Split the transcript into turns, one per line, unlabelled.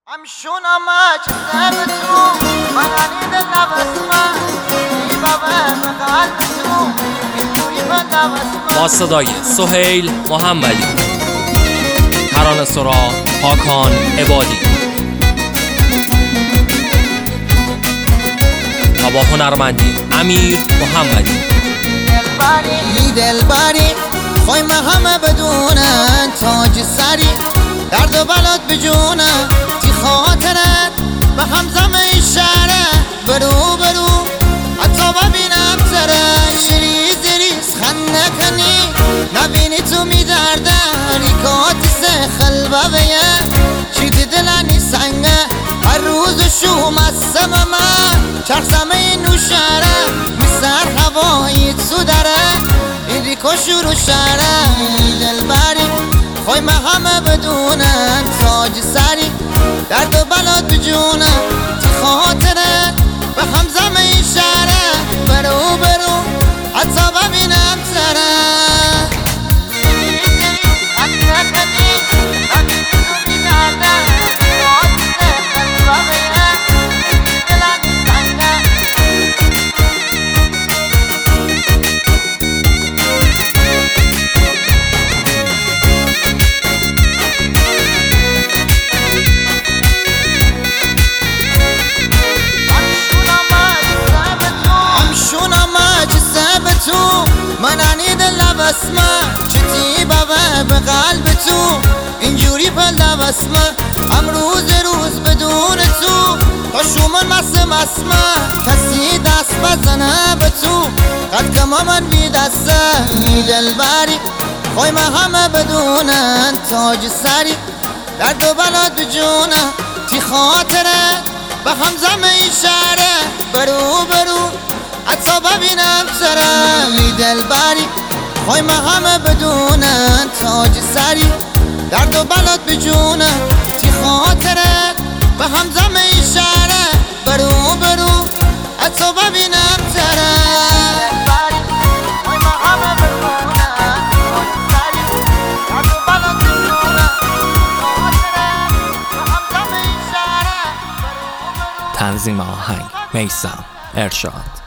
با صدای سهیل محمدی، ترانه سرا هاکان عبادی و با هنرمندی امیر محمدی.
دلبری خوایم همه بدونن تاج سری، درد و بلات بجونن تی خاطرت به همزمه این شهره. برو حتی ببینم سرش ریز خنده کنی نبینی تو میدردن ریکاتی سخل ببیه چیدی دلنی سنگه هر روز شو مستم من چرخزمه این نوشره میسر هوایی تو داره این ریکا شروع شهره. دلبری خوایم همه بدونن تاج سری، درد و بلات بجونن تی خاطره به همزمه این شهره. برو حتی ببینم سره من انید لبسمه چتی بابه به قلب تو اینجوری پل دوسمه روز بدون تو تا شومن مسمه کسی دست بزنه به تو قد کما من بی دسته. دلبری خوایم همه بدونن تاج سری، درد و بلات بجونه تی خاطره به همزمه این شهره. برو حتی ببینم سره. دلبری خوایم همه بدونن تاج سری، درد و بلات بجونه تی خاطره به همزمه این شهره. برو حتی ببینم سره.
تنظیم آهنگ میثم ارشاد.